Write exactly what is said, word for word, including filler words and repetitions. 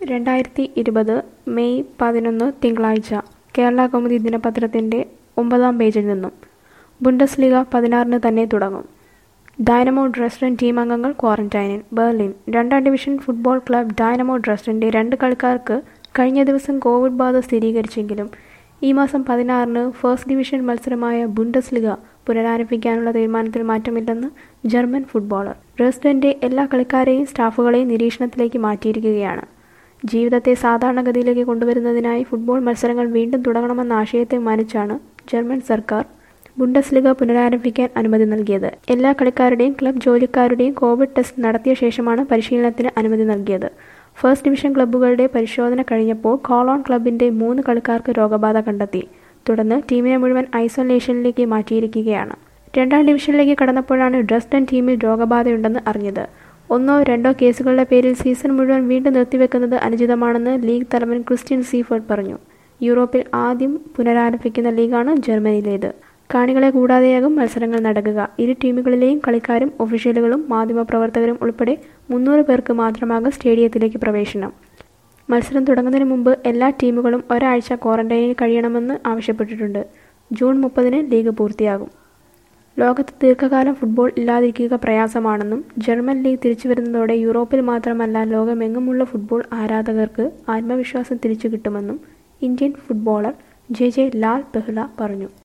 രണ്ടായിരത്തി ഇരുപത് മെയ് പതിനൊന്ന് തിങ്കളാഴ്ച കേരളകൗമുദി ദിനപത്രത്തിൻ്റെ ഒമ്പതാം പേജിൽ നിന്നും ബുണ്ടസ്ലീഗ പതിനാറിന് തന്നെ തുടങ്ങും. ഡൈനമോ ഡ്രെസ്ഡൻ ടീം അംഗങ്ങൾ ക്വാറന്റൈനിൽ. ബെർലിൻ രണ്ടാം ഡിവിഷൻ ഫുട്ബോൾ ക്ലബ് ഡൈനമോ ഡ്രെസ്ഡന്റെ രണ്ട് കളിക്കാർക്ക് കഴിഞ്ഞ ദിവസം കോവിഡ് ബാധ സ്ഥിരീകരിച്ചെങ്കിലും ഈ മാസം പതിനാറിന് ഫസ്റ്റ് ഡിവിഷൻ മത്സരമായ ബുണ്ടസ്ലിഗ പുനരാരംഭിക്കാനുള്ള തീരുമാനത്തിൽ മാറ്റമില്ലെന്ന് ജർമ്മൻ ഫുട്ബോളർ. ഡ്രെസ്ഡന്റെ എല്ലാ കളിക്കാരെയും സ്റ്റാഫുകളെയും നിരീക്ഷണത്തിലേക്ക് മാറ്റിയിരിക്കുകയാണ്. ജീവിതത്തെ സാധാരണഗതിയിലേക്ക് കൊണ്ടുവരുന്നതിനായി ഫുട്ബോൾ മത്സരങ്ങൾ വീണ്ടും തുടങ്ങണമെന്ന ആശയത്തെ മാനിച്ചാണ് ജർമ്മൻ സർക്കാർ ബുണ്ടസ്ലിഗ പുനരാരംഭിക്കാൻ അനുമതി നൽകിയത്. എല്ലാ കളിക്കാരുടെയും ക്ലബ് ജോലിക്കാരുടെയും കോവിഡ് ടെസ്റ്റ് നടത്തിയ ശേഷമാണ് പരിശീലനത്തിന് അനുമതി നൽകിയത്. ഫസ്റ്റ് ഡിവിഷൻ ക്ലബ്ബുകളുടെ പരിശോധന കഴിഞ്ഞപ്പോൾ കോളോൺ ക്ലബിന്റെ മൂന്ന് കളിക്കാർക്ക് രോഗബാധ കണ്ടെത്തി. തുടർന്ന് ടീമിനെ മുഴുവൻ ഐസൊലേഷനിലേക്ക് മാറ്റിയിരിക്കുകയാണ്. രണ്ടാം ഡിവിഷനിലേക്ക് കടന്നപ്പോഴാണ് ഡ്രെസ്ഡൻ ടീമിൽ രോഗബാധയുണ്ടെന്ന് അറിഞ്ഞത്. ഒന്നോ രണ്ടോ കേസുകളുടെ പേരിൽ സീസൺ മുഴുവൻ വീണ്ടും നിർത്തിവെക്കുന്നത് അനുചിതമാണെന്ന് ലീഗ് തലവൻ ക്രിസ്റ്റ്യൻ സീഫർട്ട് പറഞ്ഞു. യൂറോപ്പിൽ ആദ്യം പുനരാരംഭിക്കുന്ന ലീഗാണ് ജർമ്മനിയിലേത്. കാണികളെ കൂടാതെയാകും മത്സരങ്ങൾ നടക്കുക. ഇരു ടീമുകളിലെയും കളിക്കാരും ഒഫീഷ്യലുകളും മാധ്യമപ്രവർത്തകരും ഉൾപ്പെടെ മുന്നൂറ് പേർക്ക് മാത്രമാകും സ്റ്റേഡിയത്തിലേക്ക് പ്രവേശനം. മത്സരം തുടങ്ങുന്നതിന് മുമ്പ് എല്ലാ ടീമുകളും ഒരാഴ്ച ക്വാറന്റൈനിൽ കഴിയണമെന്ന് ആവശ്യപ്പെട്ടിട്ടുണ്ട്. ജൂൺ മുപ്പതിന് ലീഗ് പൂർത്തിയാകും. ലോകത്ത് ദീർഘകാലം ഫുട്ബോൾ ഇല്ലാതിരിക്കുക പ്രയാസമാണെന്നും ജർമ്മൻ ലീഗ് തിരിച്ചുവരുന്നതോടെ യൂറോപ്പിൽ മാത്രമല്ല ലോകമെങ്ങുമുള്ള ഫുട്ബോൾ ആരാധകർക്ക് ആത്മവിശ്വാസം തിരിച്ചു കിട്ടുമെന്നും Indian footballer J J Lalpekhlua പറഞ്ഞു.